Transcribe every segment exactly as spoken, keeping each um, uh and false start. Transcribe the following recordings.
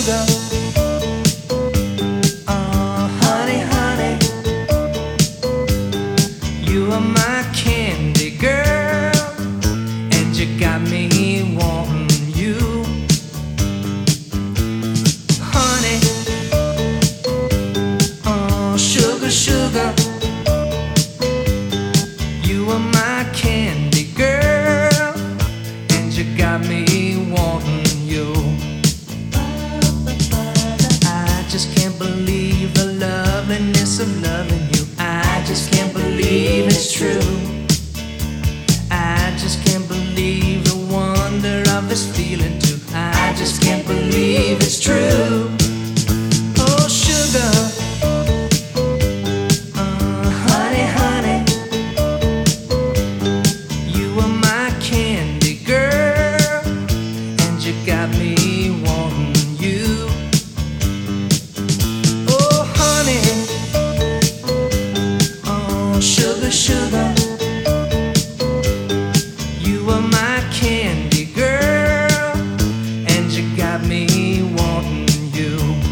sugar. Oh, honey, honey, you are my candy girl, and you got me wanting you. Honey, oh, sugar, sugar, you are my candy girl, and you got me wanting you. I just can't believe the loveliness of loving you. I just can't believe it's true. I just can't believe the wonder of this feeling too. I just can't believe it's true. Oh, sugar, uh, honey, honey, you are my candy girl, and you got me wanting you. Oh, honey, oh, sugar, sugar, you are my candy girl, and you got me wanting you.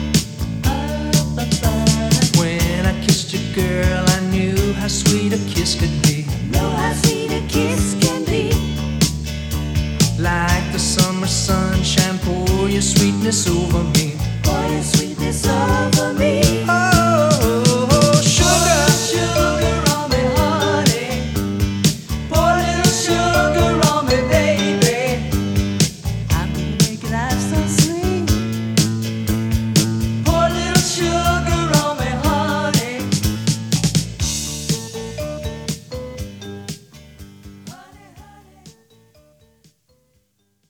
When I kissed you, girl, I knew how sweet a kiss could be. Know how sweet a kiss can be. Like the summer sunshine, pour your sweetness over me. Pour your sweetness over